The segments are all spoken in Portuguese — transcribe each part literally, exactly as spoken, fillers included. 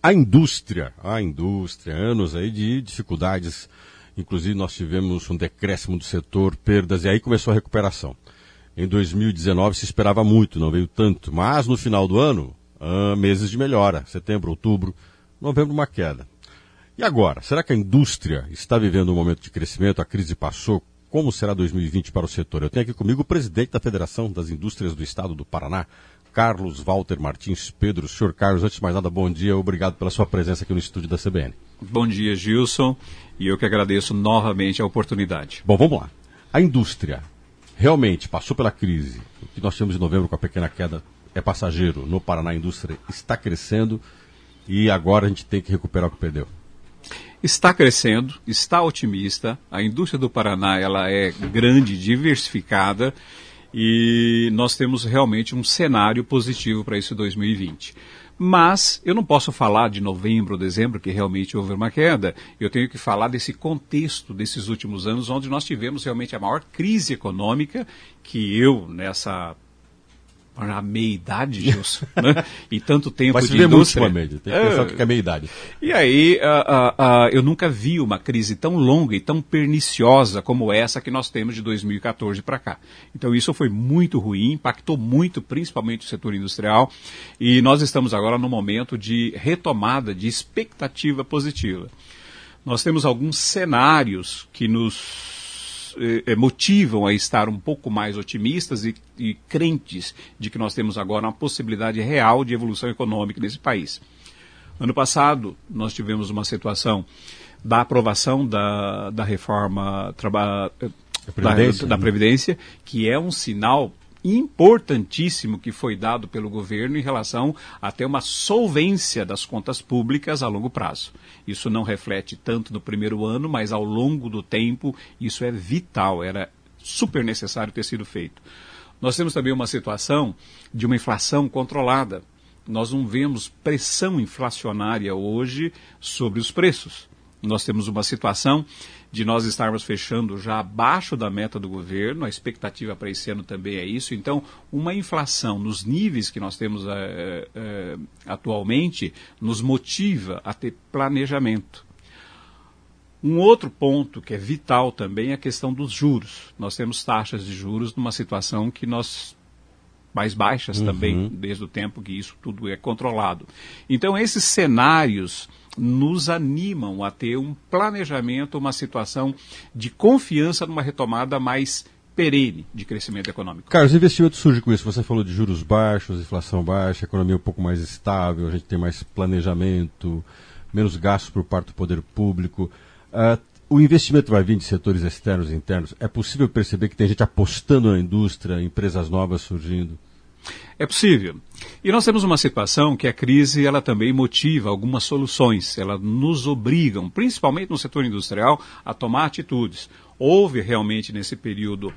A indústria, a indústria, anos aí de dificuldades, inclusive nós tivemos um decréscimo do setor, perdas, e aí começou a recuperação. Em dois mil e dezenove se esperava muito, não veio tanto, mas no final do ano, ah, meses de melhora, setembro, outubro, novembro uma queda. E agora, será que a indústria está vivendo um momento de crescimento, a crise passou? Como será dois mil e vinte para o setor? Eu tenho aqui comigo o presidente da Federação das Indústrias do Estado do Paraná, Carlos Walter Martins Pedro. Senhor Carlos, antes de mais nada, bom dia, obrigado pela sua presença aqui no estúdio da C B N. Bom dia, Gilson, e eu que agradeço novamente a oportunidade. Bom, vamos lá. A indústria realmente passou pela crise. O que nós temos em novembro com a pequena queda é passageiro. No Paraná, a indústria está crescendo e agora a gente tem que recuperar o que perdeu. Está crescendo, está otimista. A indústria do Paraná ela é grande, diversificada, e nós temos realmente um cenário positivo para esse dois mil e vinte. Mas eu não posso falar de novembro ou dezembro, que realmente houve uma queda. Eu tenho que falar desse contexto desses últimos anos, onde nós tivemos realmente a maior crise econômica, que eu, nessa a meia-idade, Gilson, né? E tanto tempo Vai se de ver indústria. Muito média. Tem que pensar o que é meia-idade. E aí, uh, uh, uh, eu nunca vi uma crise tão longa e tão perniciosa como essa que nós temos de dois mil e quatorze para cá. Então isso foi muito ruim, impactou muito, principalmente o setor industrial, e nós estamos agora num momento de retomada, de expectativa positiva. Nós temos alguns cenários que nos Eh, motivam a estar um pouco mais otimistas e, e crentes de que nós temos agora uma possibilidade real de evolução econômica nesse país. Ano passado, nós tivemos uma situação da aprovação da, da reforma traba, da, Previdência, da, da Previdência, que é um sinal importantíssimo que foi dado pelo governo em relação a ter uma solvência das contas públicas a longo prazo. Isso não reflete tanto no primeiro ano, mas ao longo do tempo isso é vital, era super necessário ter sido feito. Nós temos também uma situação de uma inflação controlada. Nós não vemos pressão inflacionária hoje sobre os preços. Nós temos uma situação de nós estarmos fechando já abaixo da meta do governo, a expectativa para esse ano também é isso. Então, uma inflação nos níveis que nós temos é, é, atualmente nos motiva a ter planejamento. Um outro ponto que é vital também é a questão dos juros. Nós temos taxas de juros numa situação que nós... mais baixas uhum. também, desde o tempo que isso tudo é controlado. Então, esses cenários nos animam a ter um planejamento, uma situação de confiança numa retomada mais perene de crescimento econômico. Carlos, o investimento surge com isso. Você falou de juros baixos, inflação baixa, economia um pouco mais estável, a gente tem mais planejamento, menos gastos por parte do poder público. Uh, o investimento vai vir de setores externos e internos. É possível perceber que tem gente apostando na indústria, empresas novas surgindo? É possível. E nós temos uma situação que a crise ela também motiva algumas soluções. Ela nos obrigam, principalmente no setor industrial, a tomar atitudes. Houve realmente nesse período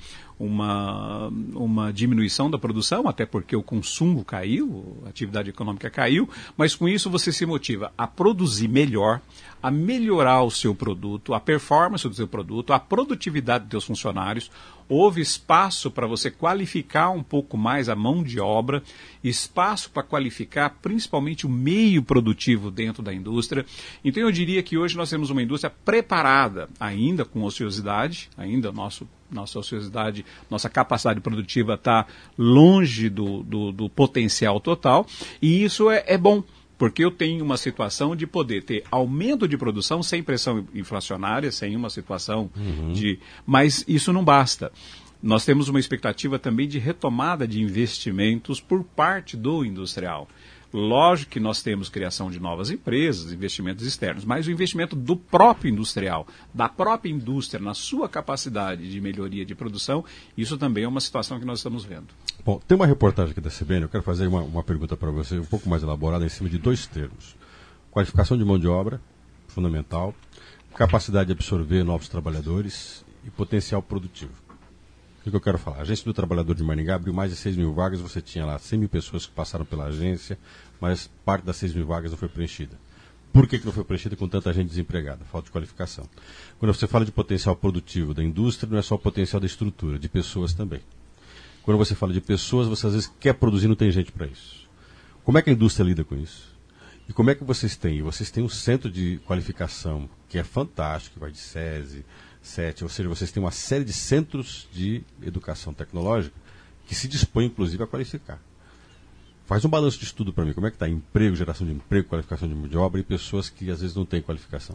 uma, uma diminuição da produção, até porque o consumo caiu, a atividade econômica caiu, mas com isso você se motiva a produzir melhor, a melhorar o seu produto, a performance do seu produto, a produtividade dos seus funcionários. Houve espaço para você qualificar um pouco mais a mão de obra, espaço para qualificar principalmente o meio produtivo dentro da indústria. Então eu diria que hoje nós temos uma indústria preparada, ainda com ociosidade, ainda nosso, nossa ociosidade, nossa capacidade produtiva está longe do, do, do potencial total, e isso é, é bom. Porque eu tenho uma situação de poder ter aumento de produção sem pressão inflacionária, sem uma situação uhum. de... Mas isso não basta. Nós temos uma expectativa também de retomada de investimentos por parte do industrial. Lógico que nós temos criação de novas empresas, investimentos externos, mas o investimento do próprio industrial, da própria indústria, na sua capacidade de melhoria de produção, isso também é uma situação que nós estamos vendo. Bom, tem uma reportagem aqui da C B N, eu quero fazer uma, uma pergunta para você, um pouco mais elaborada, em cima de dois termos. Qualificação de mão de obra, fundamental, capacidade de absorver novos trabalhadores e potencial produtivo. O que eu quero falar? A Agência do Trabalhador de Maringá abriu mais de seis mil vagas, você tinha lá cem mil pessoas que passaram pela agência, mas parte das seis mil vagas não foi preenchida. Por que, que não foi preenchida com tanta gente desempregada? Falta de qualificação. Quando você fala de potencial produtivo da indústria, não é só o potencial da estrutura, de pessoas também. Quando você fala de pessoas, você às vezes quer produzir, não tem gente para isso. Como é que a indústria lida com isso? E como é que vocês têm? Vocês têm um centro de qualificação que é fantástico, que vai de SESI, SET, ou seja, vocês têm uma série de centros de educação tecnológica que se dispõem, inclusive, a qualificar. Faz um balanço de estudo para mim. Como é que está emprego, geração de emprego, qualificação de mão de obra e pessoas que às vezes não têm qualificação?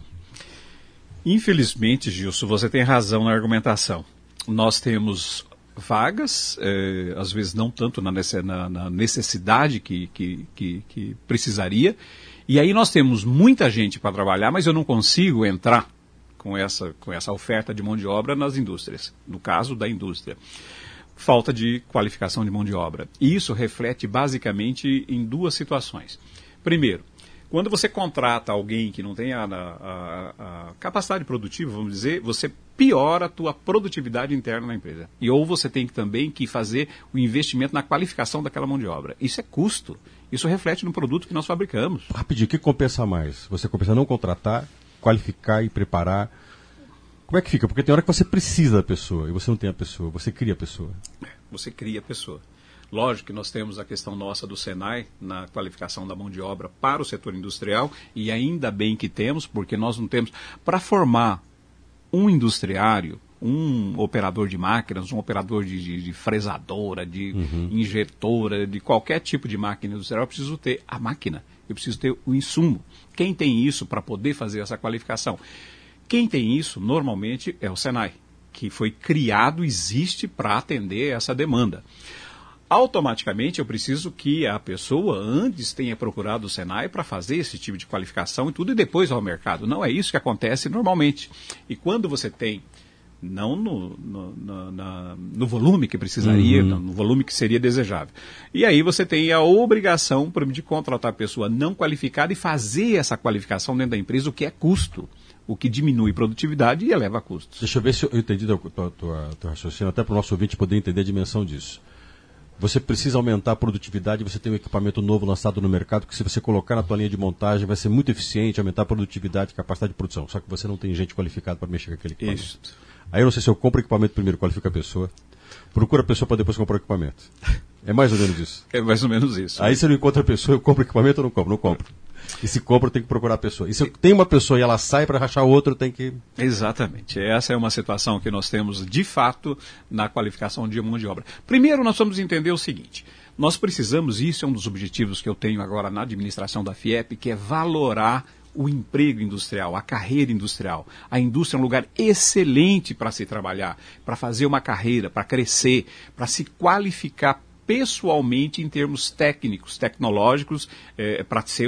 Infelizmente, Gilson, você tem razão na argumentação. Nós temos vagas, eh, às vezes não tanto na, na, na necessidade que, que, que, que precisaria, e aí nós temos muita gente para trabalhar, mas eu não consigo entrar com essa, com essa oferta de mão de obra nas indústrias, no caso da indústria. Falta de qualificação de mão de obra. E isso reflete basicamente em duas situações. Primeiro, quando você contrata alguém que não tem a, a, a capacidade produtiva, vamos dizer, você piora a tua produtividade interna na empresa. E ou você tem que, também que fazer o investimento na qualificação daquela mão de obra. Isso é custo. Isso reflete no produto que nós fabricamos. Rapidinho, o que compensa mais? Você compensa não contratar, qualificar e preparar. Como é que fica? Porque tem hora que você precisa da pessoa e você não tem a pessoa, você cria a pessoa. Você cria a pessoa. Lógico que nós temos a questão nossa do Senai na qualificação da mão de obra para o setor industrial, e ainda bem que temos, porque nós não temos. Para formar um industriário, um operador de máquinas, um operador de, de, de fresadora, de uhum. injetora, de qualquer tipo de máquina industrial, eu preciso ter a máquina, eu preciso ter o insumo. Quem tem isso para poder fazer essa qualificação? Quem tem isso, normalmente, é o Senai, que foi criado, existe para atender essa demanda. Automaticamente eu preciso que a pessoa antes tenha procurado o Senai para fazer esse tipo de qualificação e tudo, e depois ao mercado. Não é isso que acontece normalmente. E quando você tem, não no, no, no, na, no volume que precisaria, uhum. no volume que seria desejável. E aí você tem a obrigação de contratar a pessoa não qualificada e fazer essa qualificação dentro da empresa, o que é custo. O que diminui produtividade e eleva custos. Deixa eu ver se eu entendi o teu raciocínio, até para o nosso ouvinte poder entender a dimensão disso. Você precisa aumentar a produtividade, você tem um equipamento novo lançado no mercado, que se você colocar na tua linha de montagem vai ser muito eficiente, aumentar a produtividade e capacidade de produção. Só que você não tem gente qualificada para mexer com aquele equipamento. Isso. Aí eu não sei se eu compro o equipamento primeiro, qualifico a pessoa, procura a pessoa para depois comprar o equipamento. É mais ou menos isso. É mais ou menos isso. Aí você não encontra a pessoa, eu compro o equipamento ou não compro? Não compro. E se compra, tem que procurar a pessoa. E se eu tenho uma pessoa e ela sai para rachar o outro, tem que... Exatamente. Essa é uma situação que nós temos, de fato, na qualificação de mão de obra. Primeiro, nós vamos entender o seguinte. Nós precisamos, isso é um dos objetivos que eu tenho agora na administração da FIEP, que é valorar o emprego industrial, a carreira industrial. A indústria é um lugar excelente para se trabalhar, para fazer uma carreira, para crescer, para se qualificar pessoalmente em termos técnicos, tecnológicos, é, para ser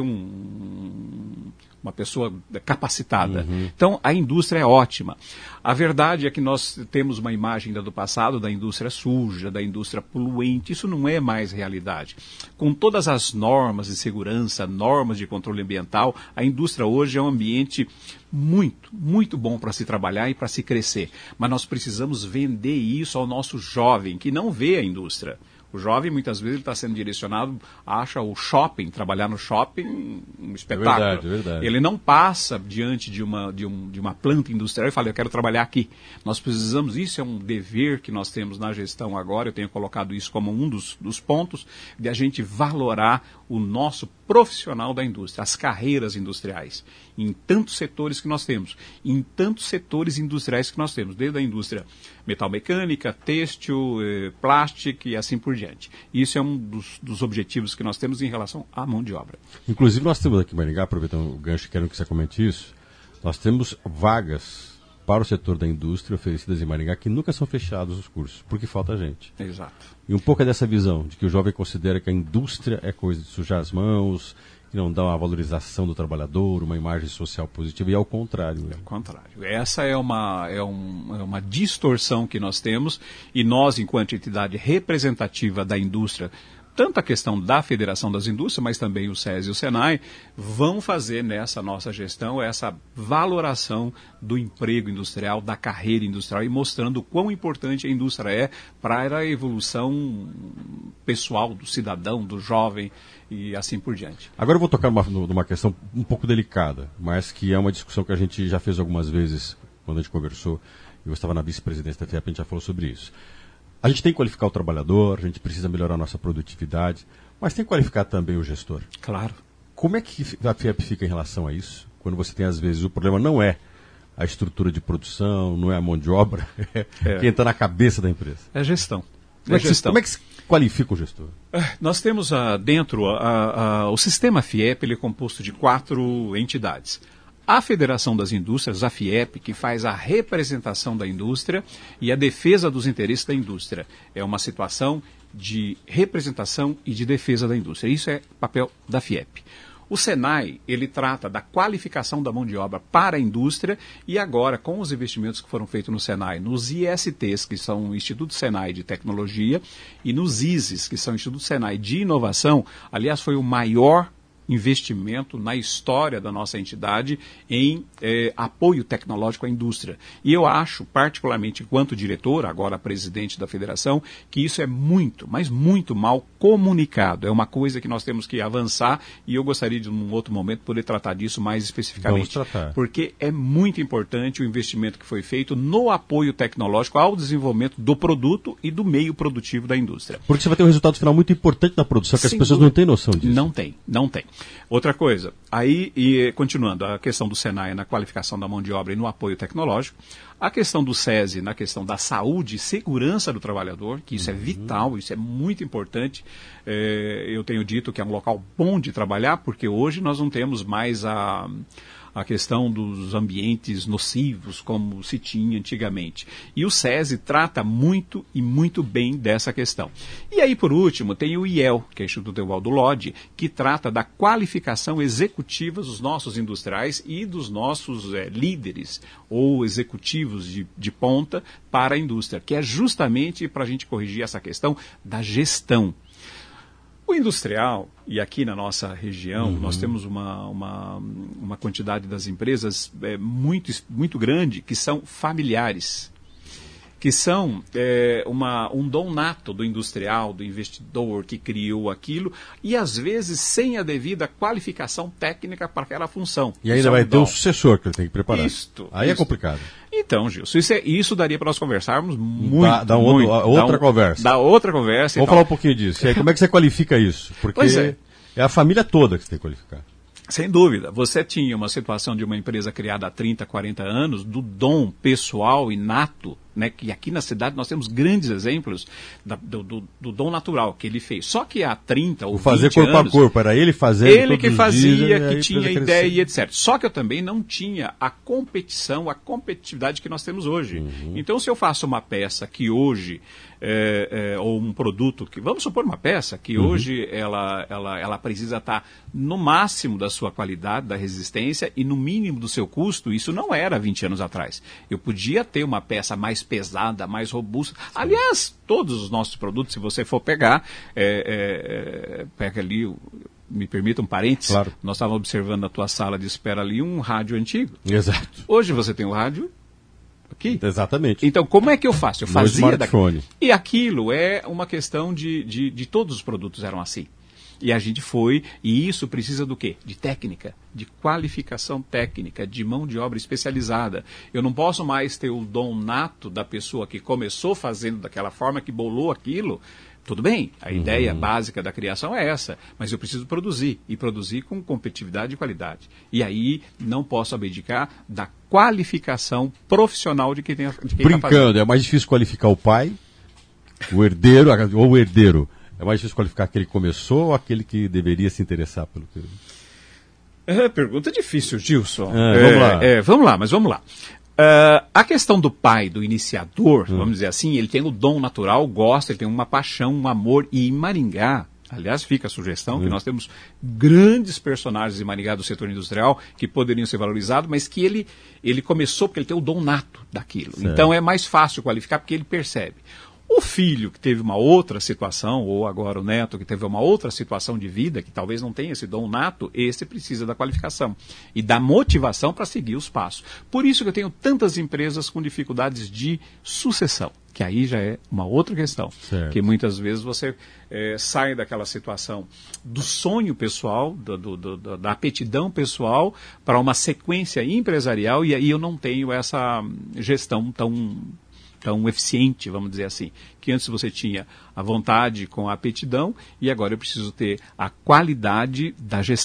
um, uma pessoa capacitada. Uhum. Então, a indústria é ótima. A verdade é que nós temos uma imagem do passado da indústria suja, da indústria poluente. Isso não é mais realidade. Com todas as normas de segurança, normas de controle ambiental, a indústria hoje é um ambiente muito, muito bom para se trabalhar e para se crescer. Mas nós precisamos vender isso ao nosso jovem, que não vê a indústria. O jovem, muitas vezes, ele está sendo direcionado, acha o shopping, trabalhar no shopping, um espetáculo. É verdade, é verdade. Ele não passa diante de uma, de, um, de uma planta industrial e fala, eu quero trabalhar aqui. Nós precisamos, isso é um dever que nós temos na gestão agora, eu tenho colocado isso como um dos, dos pontos, de a gente valorar o nosso profissional da indústria, as carreiras industriais, em tantos setores que nós temos, em tantos setores industriais que nós temos, desde a indústria metalmecânica, têxtil, eh, plástico e assim por diante. Isso é um dos, dos objetivos que nós temos em relação à mão de obra. Inclusive nós temos aqui em Maringá, aproveitando o gancho, quero que você comente isso, nós temos vagas para o setor da indústria oferecidas em Maringá que nunca são fechados os cursos, porque falta gente. Exato. E um pouco é dessa visão, de que o jovem considera que a indústria é coisa de sujar as mãos, que não dá uma valorização do trabalhador, uma imagem social positiva, e ao contrário. Né? É o contrário. Essa é uma, é, um, é uma distorção que nós temos, e nós, enquanto entidade representativa da indústria, tanto a questão da Federação das Indústrias, mas também o SESI e o SENAI, vão fazer nessa nossa gestão essa valoração do emprego industrial, da carreira industrial, e mostrando o quão importante a indústria é para a evolução pessoal do cidadão, do jovem e assim por diante. Agora eu vou tocar numa, numa questão um pouco delicada, mas que é uma discussão que a gente já fez algumas vezes quando a gente conversou, eu estava na vice-presidência da FIEP, a gente já falou sobre isso. A gente tem que qualificar o trabalhar, a gente precisa melhorar a nossa produtividade, mas tem que qualificar também o gestor. Claro. Como é que a FIEP fica em relação a isso? Quando você tem, às vezes, o problema não é a estrutura de produção, não é a mão de obra, é, é. quem está na cabeça da empresa. É gestão. Como é, que, gestão. como é que se qualifica o gestor? Nós temos uh, dentro, uh, uh, o sistema FIEP ele é composto de quatro entidades. A Federação das Indústrias, a FIEP, que faz a representação da indústria e a defesa dos interesses da indústria. É uma situação de representação e de defesa da indústria. Isso é papel da FIEP. O SENAI, ele trata da qualificação da mão de obra para a indústria e agora, com os investimentos que foram feitos no SENAI, nos I S Ts, que são o Instituto SENAI de Tecnologia, e nos I S Es, que são o Instituto SENAI de Inovação, aliás, foi o maior investimento na história da nossa entidade em eh, apoio tecnológico à indústria. E eu acho, particularmente enquanto diretor, agora presidente da federação, que isso é muito, mas muito mal comunicado. É uma coisa que nós temos que avançar e eu gostaria de, num outro momento, poder tratar disso mais especificamente. Vamos tratar. Porque é muito importante o investimento que foi feito no apoio tecnológico ao desenvolvimento do produto e do meio produtivo da indústria. Porque você vai ter um resultado final muito importante na produção, que Sem as pessoas dúvida. não têm noção disso. Não tem, não tem. Outra coisa, aí, e continuando, a questão do SENAI na qualificação da mão de obra e no apoio tecnológico, a questão do SESI na questão da saúde e segurança do trabalhador, que isso uhum. é vital, isso é muito importante. É, eu tenho dito que é um local bom de trabalhar, porque hoje nós não temos mais a... a questão dos ambientes nocivos, como se tinha antigamente. E o SESI trata muito e muito bem dessa questão. E aí, por último, tem o I E L, que é o Instituto Evaldo Lodge, que trata da qualificação executiva dos nossos industriais e dos nossos é, líderes ou executivos de, de ponta para a indústria, que é justamente para a gente corrigir essa questão da gestão. O industrial, e aqui na nossa região, uhum. nós temos uma, uma, uma quantidade das empresas é, muito, muito grande que são familiares, que são é, uma, um dom nato do industrial, do investidor que criou aquilo, e às vezes sem a devida qualificação técnica para aquela função. E ainda vai ter um sucessor que ele tem que preparar. Isto, Aí isto. é complicado. Então, Gilson, isso, é, isso daria para nós conversarmos muito. Dá, dá um muito, outro, outra dá um, conversa. Dá outra conversa. Vamos falar um pouquinho disso. E aí, como é que você qualifica isso? Porque pois é. é a família toda que você tem que qualificar. Sem dúvida. Você tinha uma situação de uma empresa criada há trinta, quarenta anos, do dom pessoal inato, né, que aqui na cidade nós temos grandes exemplos da, do, do, do dom natural que ele fez. Só que há trinta ou vinte anos... fazer corpo a corpo, era ele fazendo Ele que fazia, dias, que tinha ideia e etcétera. Só que eu também não tinha a competição, a competitividade que nós temos hoje. Uhum. Então, se eu faço uma peça que hoje, é, é, ou um produto, que vamos supor uma peça, que uhum. hoje ela, ela, ela precisa estar no máximo da sua qualidade, da resistência e no mínimo do seu custo, isso não era vinte anos atrás. Eu podia ter uma peça mais pesada, mais robusta. Sim. Aliás, todos os nossos produtos, se você for pegar, é, é, pega ali, me permita um parênteses, claro. Nós estávamos observando na tua sala de espera ali um rádio antigo. Exato. Hoje você tem um rádio aqui. Exatamente. Então, como é que eu faço? Eu fazia no smartphone. Daqui. E aquilo é uma questão de, de, de todos os produtos eram assim. E a gente foi, e isso precisa do quê? De técnica, de qualificação técnica, de mão de obra especializada. Eu não posso mais ter o dom nato da pessoa que começou fazendo daquela forma, que bolou aquilo. Tudo bem, a uhum. ideia básica da criação é essa, mas eu preciso produzir, e produzir com competitividade e qualidade. E aí não posso abdicar da qualificação profissional de quem tem de quem Brincando, tá fazendo. É mais difícil qualificar o pai, o herdeiro, ou o herdeiro. É mais difícil qualificar aquele que começou ou aquele que deveria se interessar pelo que... É, pergunta difícil, Gilson. É, vamos lá. É, vamos lá, mas vamos lá. Uh, a questão do pai, do iniciador, hum. vamos dizer assim, ele tem o dom natural, gosta, ele tem uma paixão, um amor. E em Maringá, aliás, fica a sugestão, hum. que nós temos grandes personagens em Maringá do setor industrial que poderiam ser valorizados, mas que ele, ele começou porque ele tem o dom nato daquilo. Certo. Então é mais fácil qualificar porque ele percebe. O filho que teve uma outra situação, ou agora o neto que teve uma outra situação de vida, que talvez não tenha esse dom nato, esse precisa da qualificação e da motivação para seguir os passos. Por isso que eu tenho tantas empresas com dificuldades de sucessão, que aí já é uma outra questão. Certo. Que muitas vezes você é, sai daquela situação do sonho pessoal, do, do, do, da aptidão pessoal, para uma sequência empresarial, e aí eu não tenho essa gestão tão... tão eficiente, vamos dizer assim, que antes você tinha a vontade com a aptidão e agora eu preciso ter a qualidade da gestão.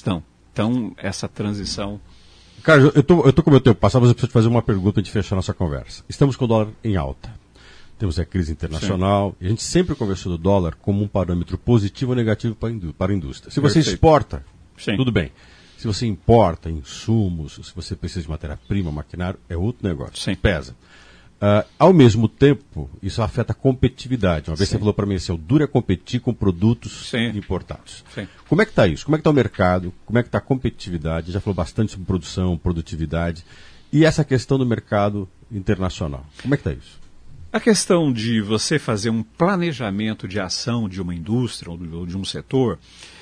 Então, essa transição... Carlos, eu tô, eu tô com o meu tempo passado, mas eu preciso te fazer uma pergunta antes de fechar nossa conversa. Estamos com o dólar em alta. Temos a crise internacional. Sim. E a gente sempre conversou do dólar como um parâmetro positivo ou negativo para a indú- para a indústria. Se você Perfeito. exporta, Sim. tudo bem. Se você importa insumos, se você precisa de matéria-prima, maquinário, é outro negócio. Sim. Pesa. Uh, ao mesmo tempo, isso afeta a competitividade. Uma vez Sim. você falou para mim assim, o duro é competir com produtos Sim. importados. Sim. Como é que está isso? Como é que está o mercado? Como é que está a competitividade? Já falou bastante sobre produção, produtividade. E essa questão do mercado internacional. Como é que está isso? A questão de você fazer um planejamento de ação de uma indústria ou de um setor,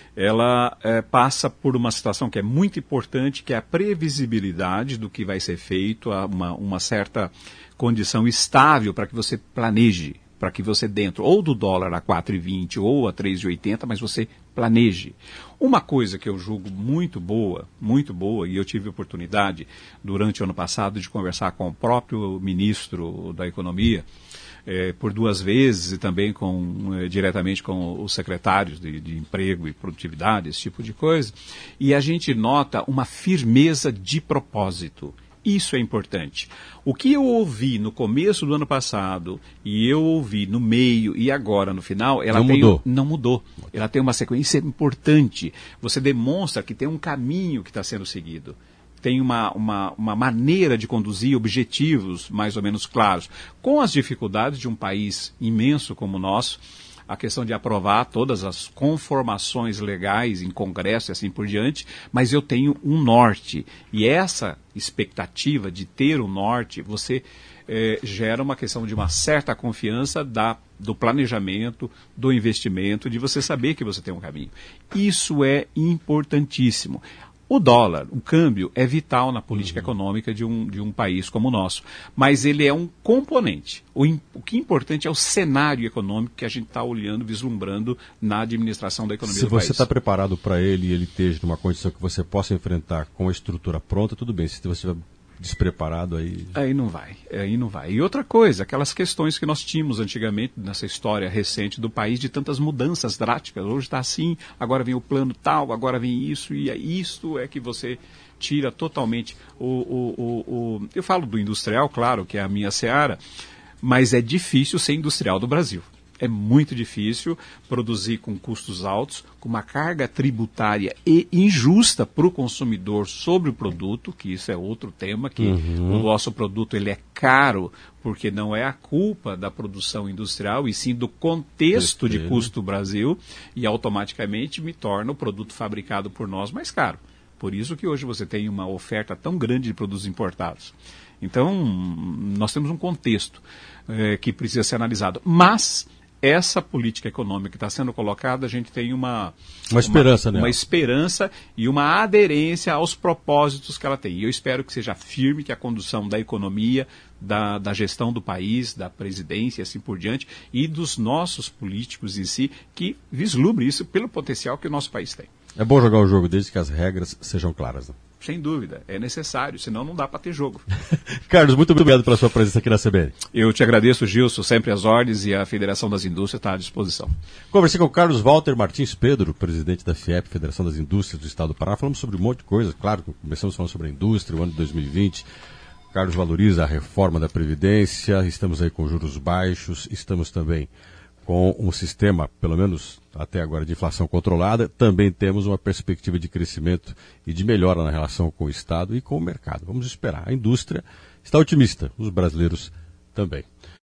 ela é, passa por uma situação que é muito importante, que é a previsibilidade do que vai ser feito, uma, uma certa condição estável para que você planeje, para que você dentro ou do dólar a quatro e vinte ou a três e oitenta, mas você planeje. Uma coisa que eu julgo muito boa, muito boa, e eu tive oportunidade durante o ano passado de conversar com o próprio ministro da Economia, É, por duas vezes e também com, é, diretamente com os secretários de, de emprego e produtividade, esse tipo de coisa, e a gente nota uma firmeza de propósito. Isso é importante. O que eu ouvi no começo do ano passado e eu ouvi no meio e agora no final, ela não tem, mudou. Não mudou. Ela tem uma sequência importante. Você demonstra que tem um caminho que está sendo seguido. Tem uma, uma, uma maneira de conduzir objetivos mais ou menos claros. Com as dificuldades de um país imenso como o nosso, a questão de aprovar todas as conformações legais em Congresso e assim por diante, mas eu tenho um norte. E essa expectativa de ter um norte, você eh, gera uma questão de uma certa confiança da, do planejamento, do investimento, de você saber que você tem um caminho. Isso é importantíssimo. O dólar, o câmbio, é vital na política uhum. econômica de um, de um país como o nosso. Mas ele é um componente. O, o que é importante é o cenário econômico que a gente está olhando, vislumbrando na administração da economia Se do país. Se você está preparado para ele e ele esteja numa condição que você possa enfrentar com a estrutura pronta, tudo bem. Se você estiver despreparado, aí... Aí não vai, aí não vai. E outra coisa, aquelas questões que nós tínhamos antigamente nessa história recente do país de tantas mudanças drásticas. Hoje está assim, agora vem o plano tal, agora vem isso, e isto é que você tira totalmente o, o, o, o... Eu falo do industrial, claro, que é a minha seara, mas é difícil ser industrial do Brasil. É muito difícil produzir com custos altos, com uma carga tributária e injusta para o consumidor sobre o produto, que isso é outro tema, que uhum. o nosso produto ele é caro porque não é a culpa da produção industrial, e sim do contexto de custo do Brasil, e automaticamente me torna o produto fabricado por nós mais caro. Por isso que hoje você tem uma oferta tão grande de produtos importados. Então, nós temos um contexto é, que precisa ser analisado. Mas essa política econômica que está sendo colocada, a gente tem uma, uma esperança, uma, né? Uma esperança e uma aderência aos propósitos que ela tem. E eu espero que seja firme, que a condução da economia, da, da gestão do país, da presidência e assim por diante, e dos nossos políticos em si, que vislumbre isso pelo potencial que o nosso país tem. É bom jogar o jogo desde que as regras sejam claras, né? Sem dúvida, é necessário, senão não dá para ter jogo. Carlos, muito obrigado pela sua presença aqui na C B N. Eu te agradeço, Gilson, sempre às ordens, e a Federação das Indústrias está à disposição. Conversei com o Carlos Walter Martins Pedro, presidente da FIEP, Federação das Indústrias do Estado do Pará. Falamos sobre um monte de coisa, claro, começamos falando sobre a indústria, o ano de dois mil e vinte. Carlos valoriza a reforma da Previdência, estamos aí com juros baixos, estamos também com um sistema, pelo menos até agora, de inflação controlada. Também temos uma perspectiva de crescimento e de melhora na relação com o Estado e com o mercado. Vamos esperar. A indústria está otimista, os brasileiros também.